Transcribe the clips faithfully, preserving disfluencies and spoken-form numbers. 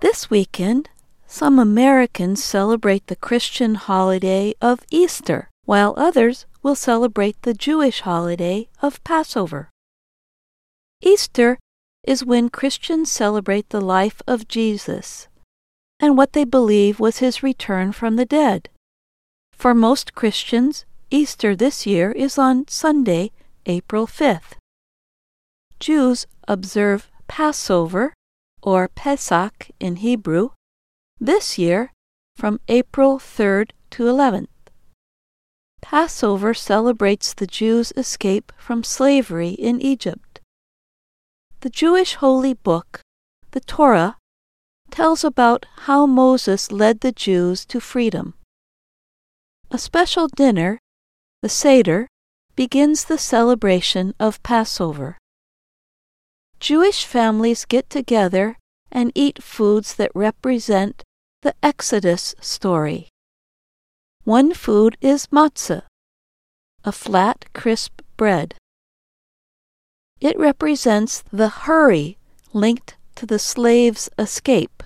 This weekend, some Americans celebrate the Christian holiday of Easter, while others will celebrate the Jewish holiday of Passover. Easter is when Christians celebrate the life of Jesus and what they believe was his return from the dead. For most Christians, Easter this year is on Sunday, April fifth. Jews observe Passover, or Pesach in Hebrew, this year from April third to eleventh. Passover celebrates the Jews' escape from slavery in Egypt. The Jewish holy book, the Torah, tells about how Moses led the Jews to freedom. A special dinner, the Seder, begins the celebration of Passover. Jewish families get together and eat foods that represent the Exodus story. One food is matzah, a flat, crisp bread. It represents the hurry linked to the slaves' escape.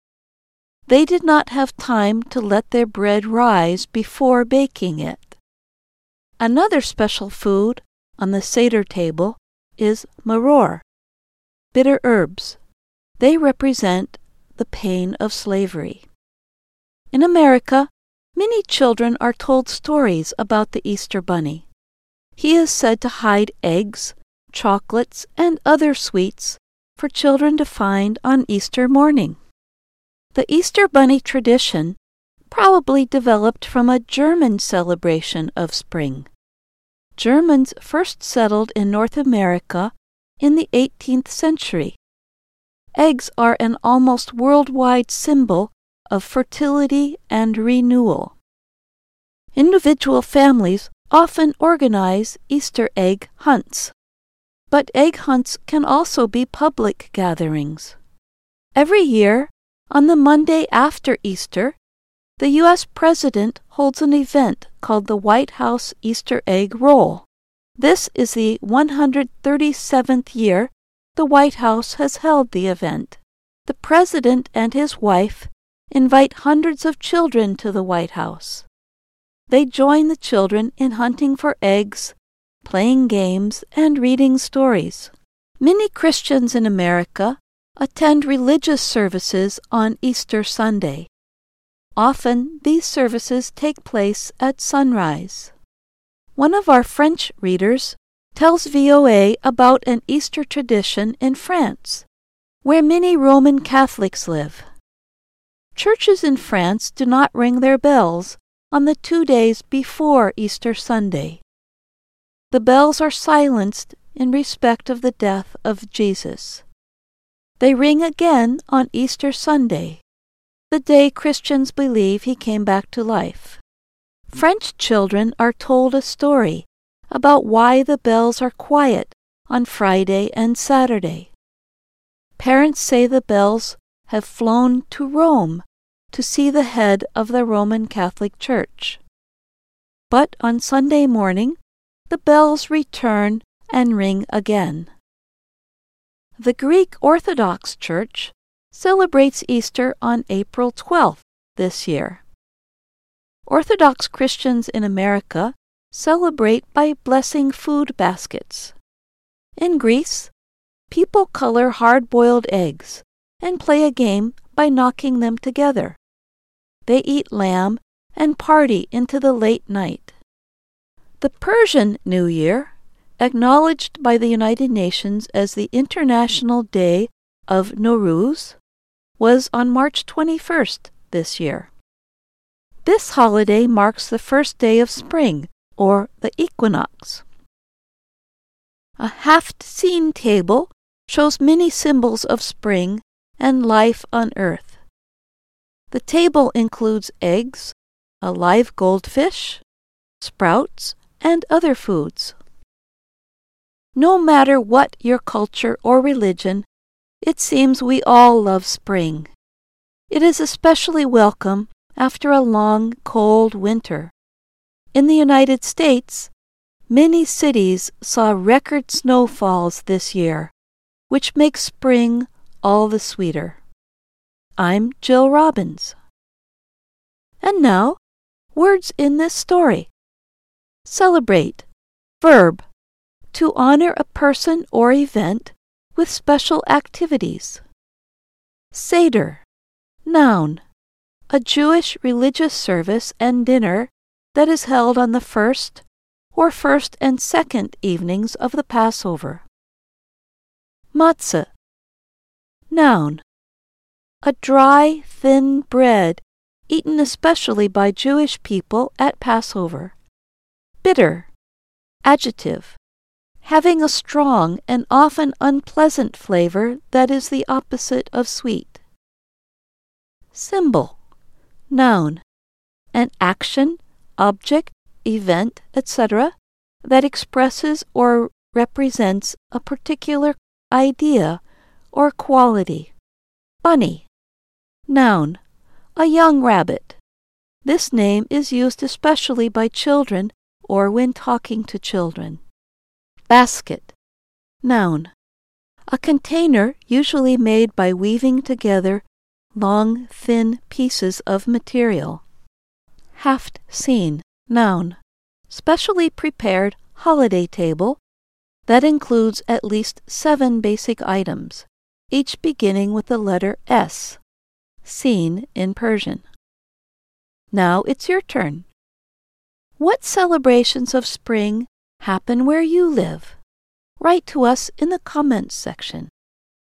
They did not have time to let their bread rise before baking it. Another special food on the Seder table is maror, bitter herbs. They represent the pain of slavery. In America, many children are told stories about the Easter Bunny. He is said to hide eggs, chocolates, and other sweets for children to find on Easter morning. The Easter Bunny tradition probably developed from a German celebration of spring. Germans first settled in North America in the eighteenth century. Eggs are an almost worldwide symbol of fertility and renewal. Individual families often organize Easter egg hunts, but egg hunts can also be public gatherings. Every year, on the Monday after Easter, the U S President holds an event called the White House Easter Egg Roll. This is the one hundred thirty-seventh year the White House has held the event. The President and his wife invite hundreds of children to the White House. They join the children in hunting for eggs, playing games, and reading stories. Many Christians in America attend religious services on Easter Sunday. Often, these services take place at sunrise. One of our French readers tells V O A about an Easter tradition in France, where many Roman Catholics live. Churches in France do not ring their bells on the two days before Easter Sunday. The bells are silenced in respect of the death of Jesus. They ring again on Easter Sunday, the day Christians believe he came back to life. French children are told a story about why the bells are quiet on Friday and Saturday. Parents say the bells have flown to Rome to see the head of the Roman Catholic Church. But on Sunday morning, the bells return and ring again. The Greek Orthodox Church celebrates Easter on April twelfth this year. Orthodox Christians in America celebrate by blessing food baskets. In Greece, people color hard-boiled eggs and play a game by knocking them together. They eat lamb and party into the late night. The Persian New Year, acknowledged by the United Nations as the International Day of Nowruz, was on March twenty-first this year. This holiday marks the first day of spring, or the equinox. A Haft-Seen table shows many symbols of spring and life on earth. The table includes eggs, a live goldfish, sprouts, and other foods. No matter what your culture or religion, it seems we all love spring. It is especially welcome after a long, cold winter. In the United States, many cities saw record snowfalls this year, which makes spring all the sweeter. I'm Jill Robbins. And now, words in this story. Celebrate. Verb. To honor a person or event with special activities. Seder. Noun. A Jewish religious service and dinner that is held on the first or first and second evenings of the Passover. Matzah. Noun. A dry, thin bread eaten especially by Jewish people at Passover. Bitter. Adjective. Having a strong and often unpleasant flavor that is the opposite of sweet. Symbol. Noun. An action, object, event, et cetera that expresses or represents a particular idea or quality. Bunny. Noun. A young rabbit. This name is used especially by children or when talking to children. Basket. Noun. A container usually made by weaving together long, thin pieces of material. Haft scene. Noun. Specially prepared holiday table that includes at least seven basic items, each beginning with the letter S. Seen in Persian. Now it's your turn. What celebrations of spring happen where you live? Write to us in the comments section.